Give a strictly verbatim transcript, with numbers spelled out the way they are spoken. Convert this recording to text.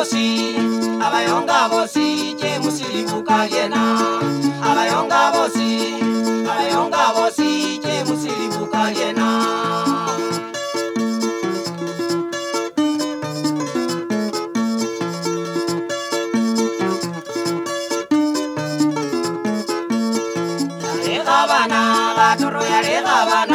bosi, abayonga bosi, je musilibuka yena. Abayonga bosi, abayonga bosi, je musilibuka yena. Yale gabana, gatoro yale gabana.